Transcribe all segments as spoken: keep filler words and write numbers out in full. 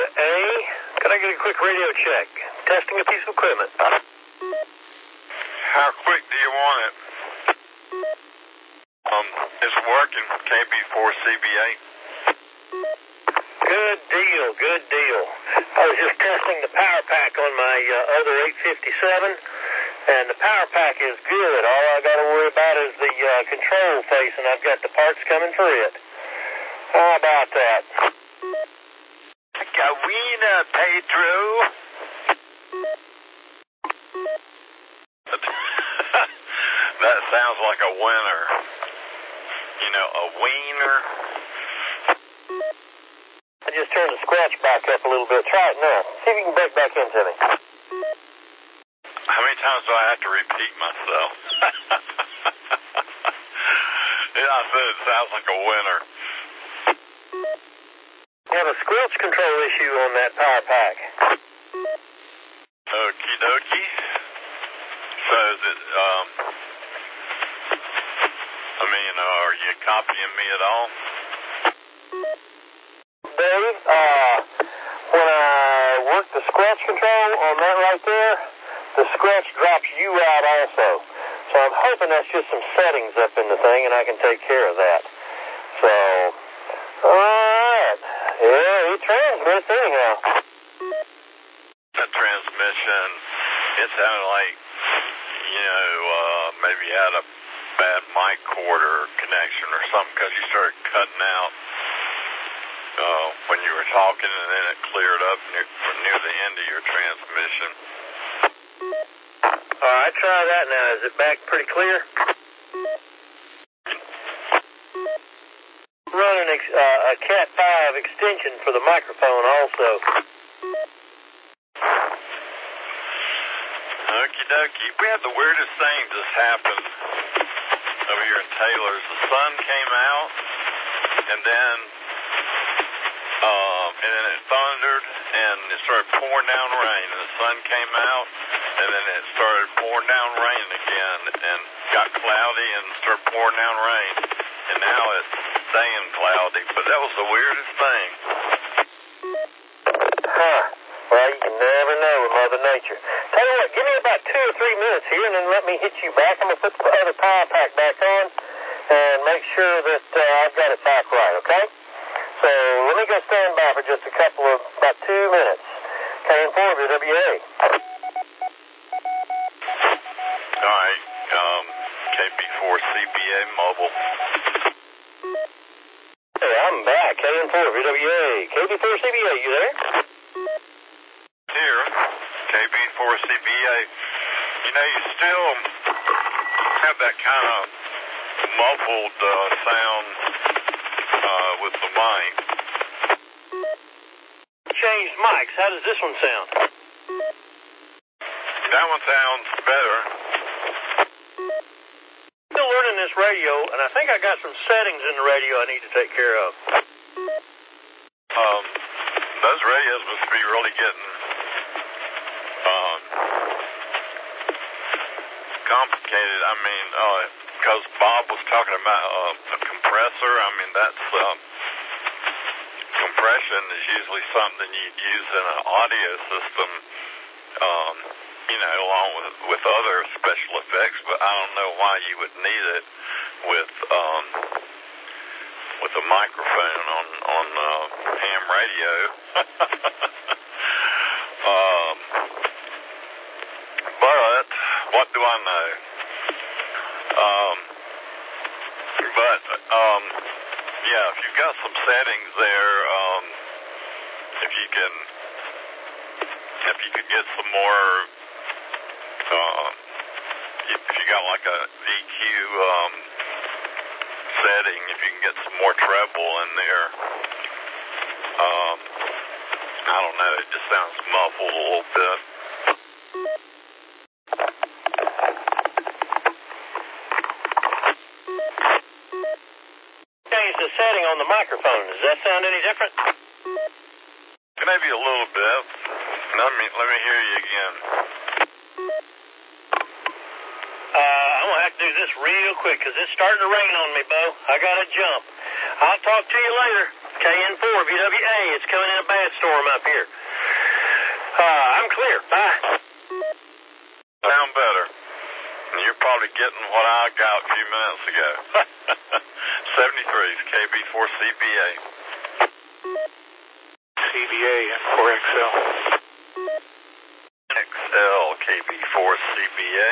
A. Could I get a quick radio check? Testing a piece of equipment. How quick do you want it? Um, it's working. K B four C B A. Good deal, good deal. I was just testing the power pack on my uh, other eight fifty-seven, and the power pack is good. All I got to worry about is the uh, control face, and I've got the parts coming for it. How about that? Gawina, Pedro. That sounds like a winner. You know, a wiener. I just turned the scratch back up a little bit. Try it now. See if you can break back into me. How many times do I have to repeat myself? Yeah, I said it sounds like a winner. You have a squelch control issue on that power pack. Okie dokie. So is it, um, I mean, uh, are you copying me at all? Dave, uh, when I work the scratch control on that right there, the scratch drops you out also. So I'm hoping that's just some settings up in the thing, and I can take care of that. So, alright. Yeah, it transmits anyhow. That transmission, it sounded like, you know, uh, maybe you had a bad mic cord or connection or something, because you started cutting out uh, when you were talking, and then it cleared up near, near the end of your transmission. Alright, try that now. Is it back pretty clear? Running ex uh, a cat five extension for the microphone also. Okie dokie. We had the weirdest thing just happen over here in Taylor's. The sun came out, and then um, and then it thundered, and it started pouring down rain. And the sun came out, and then it started pouring down rain again, and got cloudy and started pouring down rain. And now it's staying cloudy, but that was the weirdest thing. Huh. Well, you can never know with Mother Nature. Tell you what, give me about two or three minutes here, and then let me hit you back. I'm going to put the other power pack back on and make sure that uh, I've got it back right, okay? So let me go stand by for just a couple of, about two minutes. K M four W A. All right, um, K B four C B A mobile. Hey, I'm back. K M four W A. K B four C B A, you there? Here, K B four C B A. You know, you still have that kind of muffled uh, sound uh, with the mic. Changed mics. How does this one sound? That one sounds better. Still learning this radio, and I think I got some settings in the radio I need to take care of. Um, those radios must be really getting um, complicated. I mean, because uh, Bob was talking about uh, a compressor. I mean, that's um, compression is usually something you'd use in an audio system, um, you know, along with, with other special effects, but I don't know why you would need it with um, with a microphone on, on uh, ham radio. um, but what do I know? Um, but, um, yeah, if you've got some settings there, um, if you can, if you could get some more, um, if you got like a E Q, um, setting, if you can get some more treble in there, um, I don't know, it just sounds muffled a little bit. Change the setting on the microphone. Does that sound any different? Maybe a little bit. Let me, let me hear you again. Uh, I'm going to have to do this real quick because it's starting to rain on me, Bo. I got to jump. I'll talk to you later. K N four V W A, it's coming in a bad storm up here. Uh, I'm clear. Bye. Sound better. And you're probably getting what I got a few minutes ago. seventy-three is K B four C B A. C B A and four X L. X L K B four C B A.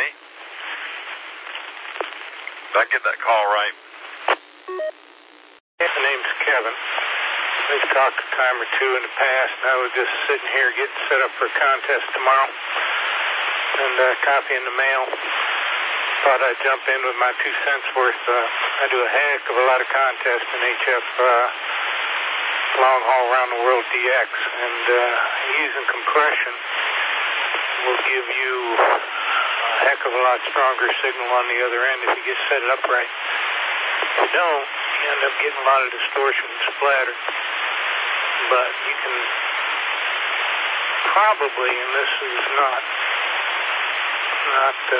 Did I get that call right? Yeah, the name's Kevin. We've talked a time or two in the past, and I was just sitting here getting set up for a contest tomorrow. And uh, copy in the mail. Thought I'd jump in with my two cents worth. Uh, I do a heck of a lot of contests in H F uh, long haul around the world D X, and uh, using compression will give you a heck of a lot stronger signal on the other end if you get set it up right. If you don't, you end up getting a lot of distortion and splatter. But you can probably, and this is not not uh,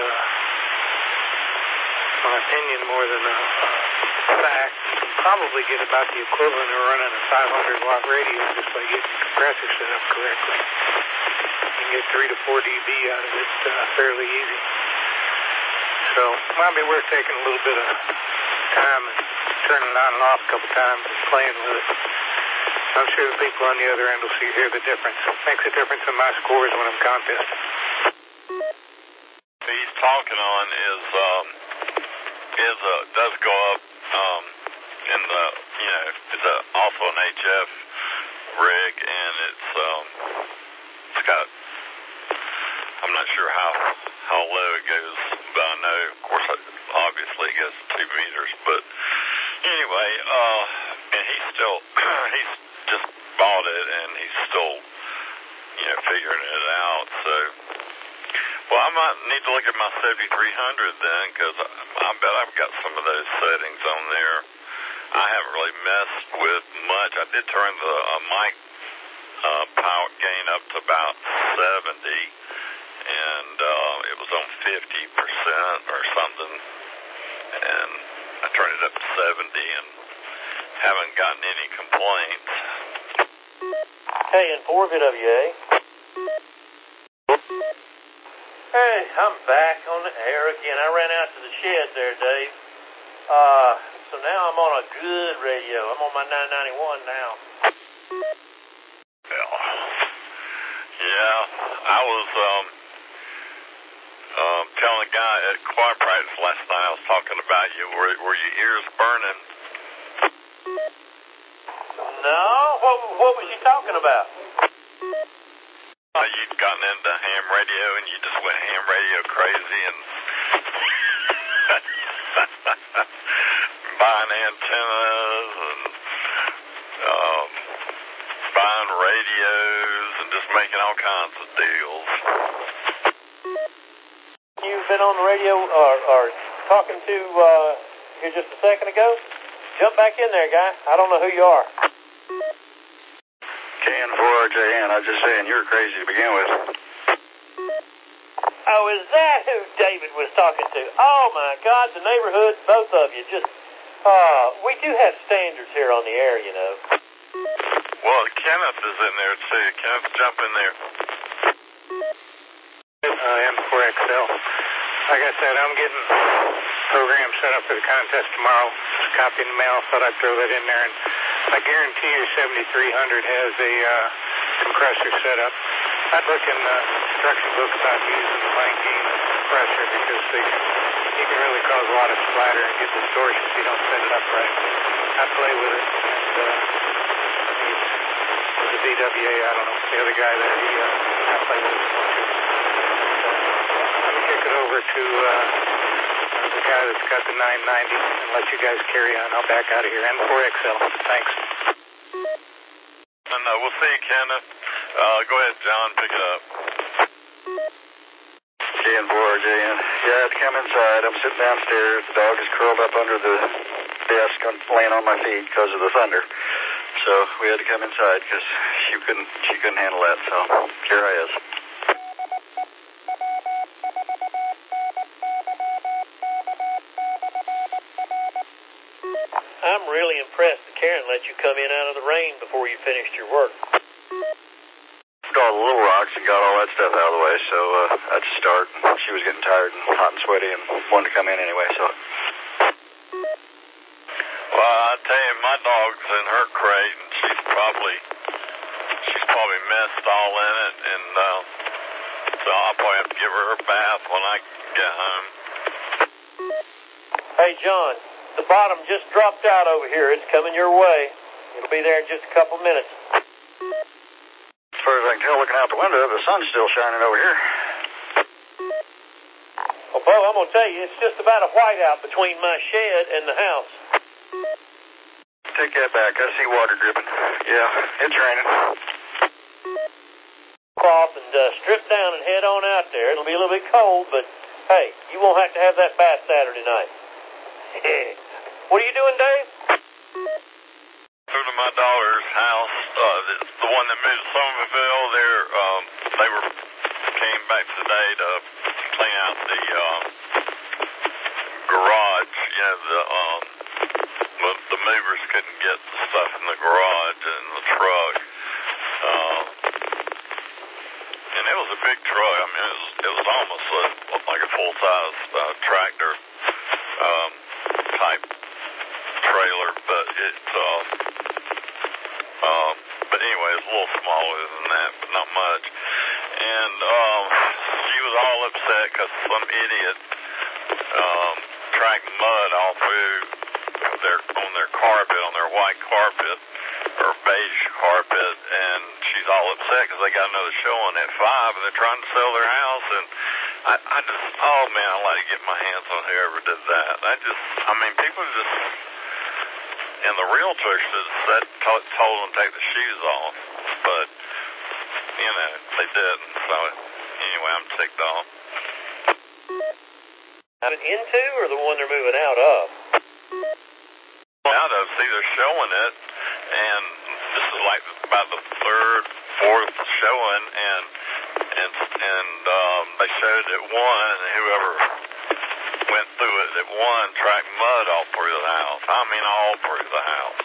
my opinion more than a fact, you can probably get about the equivalent of running a five hundred watt radio just by getting the compressor set up correctly. You can get three to four dB out of it uh, fairly easy. So it might be worth taking a little bit of time and turning it on and off a couple times and playing with it. I'm sure the people on the other end will see hear the difference. It makes a difference in my scores when I'm contesting. He's talking on is um is uh does go up um in the you know it's a, also an H F rig, and it's um it's got I'm not sure how how low it goes, but I know of course obviously it goes to two meters, but anyway uh and he's still he's just bought it and he's still you know figuring it out. So well, I might need to look at my seventy-three hundred then, because I, I bet I've got some of those settings on there. I haven't really messed with much. I did turn the uh, mic uh, power gain up to about seventy, and uh, it was on fifty percent or something, and I turned it up to seventy and haven't gotten any complaints. K N four V W A. Hey, I'm back on the air again. I ran out to the shed there, Dave. Uh, so now I'm on a good radio. I'm on my nine ninety-one now. Well, yeah, I was um, um, telling a guy at choir practice last night, I was talking about you. Were, were your ears burning? No? What, what was you talking about? Uh, you'd gotten into ham radio and you just went ham radio crazy and buying antennas and um, buying radios and just making all kinds of deals. You've been on the radio or, or talking to uh, here just a second ago? Jump back in there, guy. I don't know who you are. K N four R J N, I was just saying, you're crazy to begin with. Oh, is that who David was talking to? Oh, my God, the neighborhood, both of you, just, uh, we do have standards here on the air, you know. Well, Kenneth is in there, too. Kenneth, jump in there. Uh, M four X L. Like I said, I'm getting program set up for the contest tomorrow. Just copy in the mail, thought I'd throw that in there. And I guarantee your seventy-three hundred has a uh, compressor set up. I'd look in the instruction book about using the mic gain compressor because they can, you can really cause a lot of splatter and get distortion if you don't set it up right. I play with it, and uh, with the V W A, I don't know, the other guy there, he, uh, I play with it more too. Let me kick it over to uh, the guy that's got the nine ninety and let you guys carry on. I'll back out of here. N four X L. Thanks. And uh, we'll see you, Kenneth. Uh, go ahead, John, pick it up. K N four R J N. Yeah, I had to come inside. I'm sitting downstairs. The dog is curled up under the desk, laying on my feet because of the thunder. So we had to come inside because she couldn't, she couldn't handle that. So here I is. I'm really impressed that Karen and let you come in out of the rain before you finished your work. Got all the little rocks and got all that stuff out of the way, so uh, that's a start. She was getting tired and hot and sweaty and wanted to come in anyway, so. Well, I tell you, my dog's in her crate, and she's probably, she's probably messed all in it, and uh, so I'll probably have to give her her bath when I get home. Hey, John, the bottom just dropped out over here. It's coming your way. It'll be there in just a couple minutes. As far as I can tell, looking out the window, the sun's still shining over here. Well, Bo, I'm going to tell you, it's just about a whiteout between my shed and the house. Take that back. I see water dripping. Yeah, it's raining. Off and uh, strip down and head on out there. It'll be a little bit cold, but hey, you won't have to have that bath Saturday night. What are you doing, Dave? Go to my daughter's house. Uh, it's the one that moved to Somerville. There, um, they were came back today to clean out the um, garage. You know, the um, the, the movers couldn't get the stuff in the garage and the truck. Uh, and it was a big truck. I mean, it was it was almost a, like a full size uh, tractor um, type trailer, but it. Uh, Um, but anyway, it's a little smaller than that, but not much. And um, she was all upset because some idiot um, tracked mud all through their on their carpet, on their white carpet or beige carpet, and she's all upset because they got another show on at five, and they're trying to sell their house. And I, I just, oh man, I'd like to get my hands on whoever did that. I just, I mean, people just. And the realtor should have told them to take the shoes off, but, you know, they didn't. So, anyway, I'm ticked off. Out into or the one they're moving out of? Out of, see, they're showing it, and this is like about the third, fourth showing, and and and um, they showed it one, and whoever went through it at one tracked mud all through the house. I mean, all through the house.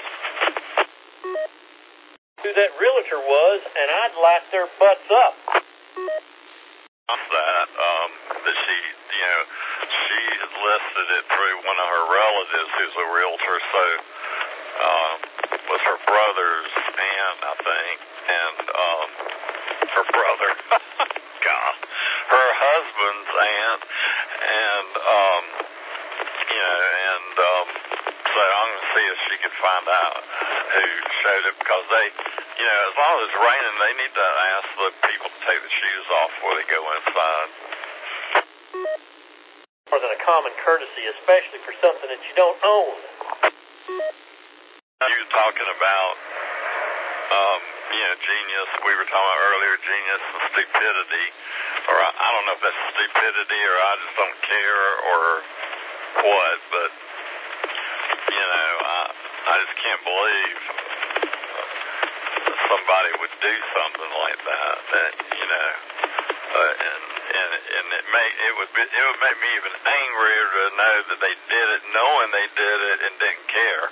Who that realtor was, and I'd light their butts up. That, um, that she, you know, she had listed it through one of her relatives who's a realtor, so, um, was her brother's aunt, I think, and, um, her brother, God, her husband's aunt, and, um, you know, and, um, so I'm going to see if she can find out who showed it, because they, you know, as long as it's raining, they need to ask the people to take the shoes off before they go inside. More than a common courtesy, especially for something that you don't own. You were talking about, um, you know, genius. We were talking about earlier, genius and stupidity. Or I, I don't know if that's stupidity or I just don't care or what, but, you know, I, I just can't believe somebody would do something like that. That you know, uh, and and and it may it would be it would make me even angrier to know that they did it, knowing they did it and didn't care.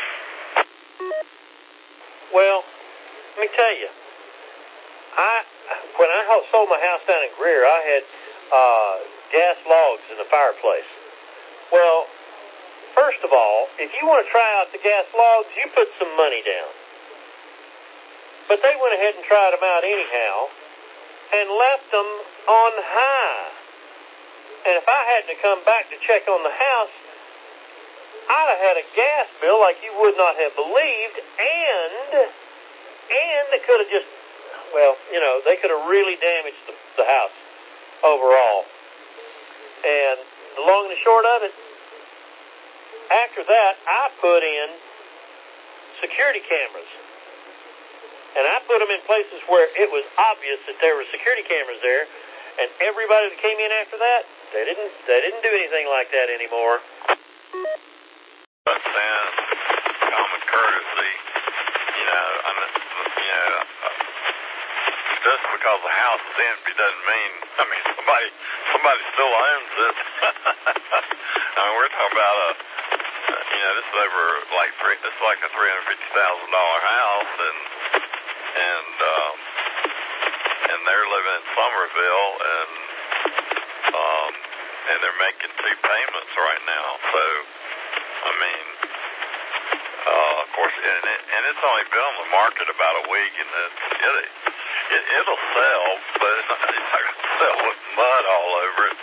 Well, let me tell you, I when I sold my house down in Greer, I had uh, gas logs in the fireplace. Well, first of all, if you want to try out the gas logs, you put some money down. But they went ahead and tried them out anyhow and left them on high. And if I had to come back to check on the house, I'd have had a gas bill like you would not have believed, and and they could have just, well, you know, they could have really damaged the, the house overall. And the long and the short of it, after that, I put in security cameras. And I put them in places where it was obvious that there were security cameras there, and everybody that came in after that, they didn't they didn't do anything like that anymore. But then, common courtesy, you know, I mean, you know, just because the house is empty doesn't mean, I mean, somebody somebody still owns it. I mean, we're talking about a, you know, this is over like three, it's like a three hundred fifty thousand dollar house, and and um, and they're living in Somerville, and um, and they're making two payments right now. So, I mean, uh, of course, and, it, and it's only been on the market about a week, and it's, it, it it'll sell, but it's not, it's not going to sell with mud all over it.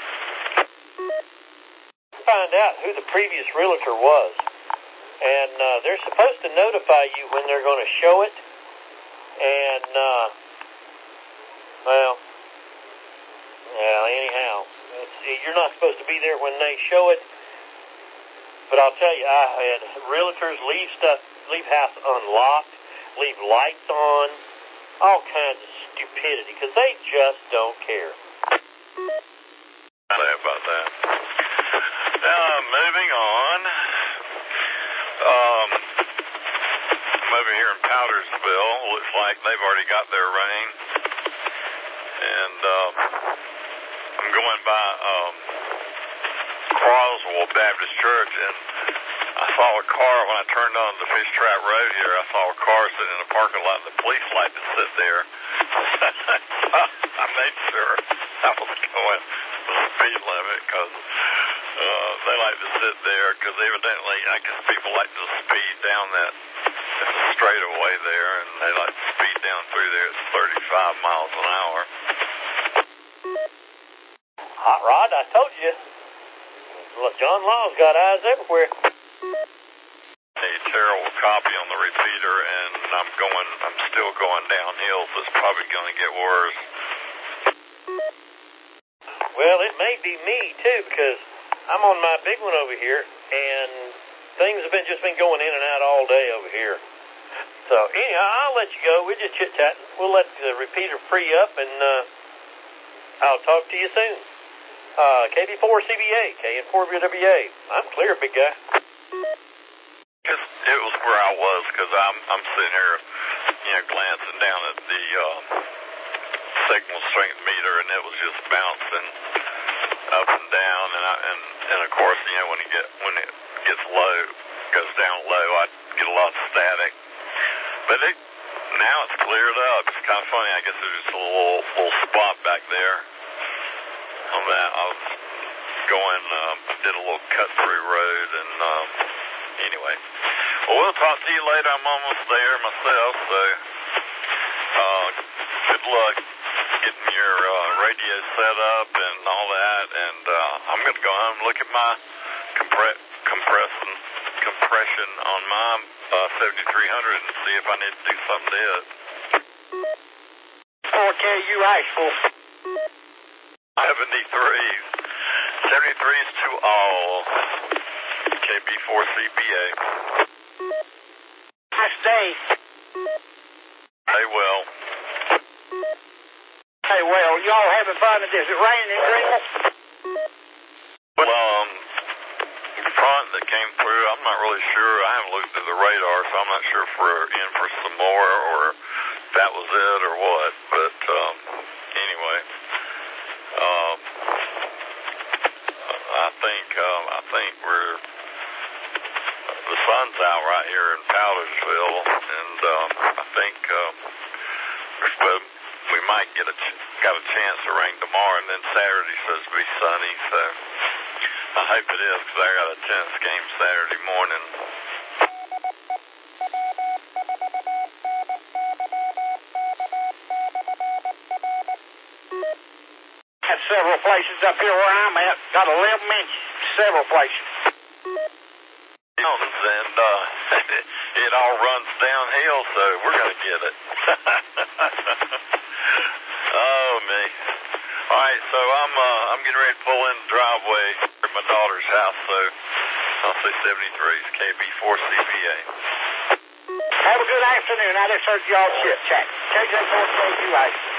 Find out who the previous realtor was, and uh, they're supposed to notify you when they're going to show it, and uh, well, well, anyhow, let's see, you're not supposed to be there when they show it, but I'll tell you, I had realtors leave stuff, leave house unlocked, leave lights on, all kinds of stupidity, because they just don't care. I know about that. Uh, moving on, um, I'm over here in Powdersville. Looks like they've already got their rain, and um, I'm going by um, Croswell Baptist Church, and I saw a car when I turned on the Fish Trap Road here. I saw a car sitting in a parking lot, and the police like to sit there. I made sure I was going the speed limit because. Uh, they like to sit there because evidently, I guess people like to speed down that straightaway there, and they like to speed down through there at thirty-five miles an hour. Hot Rod, I told you. Look, John Law's got eyes everywhere. A terrible copy on the repeater, and I'm going, I'm still going downhill, so it's probably going to get worse. Well, it may be me, too, because I'm on my big one over here, and things have been just been going in and out all day over here. So, anyhow, I'll let you go. We're just chit-chatting. We'll let the repeater free up, and uh, I'll talk to you soon. Uh, K B four C B A, K N four W A. I'm clear, big guy. Just, it was where I was, because I'm, I'm sitting here, you know, glancing down at the uh, signal strength meter, and it was just bouncing up and down, and I, and and of course, you know, when it get when it gets low, goes down low, I get a lot of static. But it now it's cleared up. It's kind of funny. I guess there's just a little little spot back there on that. I was going, um, did a little cut through road, and um, anyway, well, we'll talk to you later. I'm almost there myself, so uh, good luck getting your uh, radio set up and all that, and uh, I'm going to go home and look at my compre- compressing, compression on my uh, seventy-three hundred and see if I need to do something to it. four K U Asheville. seventy-threes. seventy-threes to all. K B four C B A. Nice day. Hey, well. Hey, well, y'all having fun? Is it raining in Greenville? Well, um, the front that came through, I'm not really sure. I haven't looked at the radar, so I'm not sure if we're in for some more or if that was it or what. But, um, anyway, um, I think, um, I think we're, the sun's out right here in Powdersville, and, um, I think, um, we're supposed we might get a ch- got a chance to rain tomorrow, and then Saturday's supposed to be sunny, so I hope it is, because I got a tennis game Saturday morning. Got several places up here where I'm at. Got eleven inches. Several places. Mountains, and uh, it all runs downhill, so we're going to get it. Oh, me. All right, so I'm uh, I'm getting ready to pull in the driveway at my daughter's house, so I'll say seventy-threes, K B four C B A. Have a good afternoon. I just heard y'all chit-chat. K J four K U Asheville.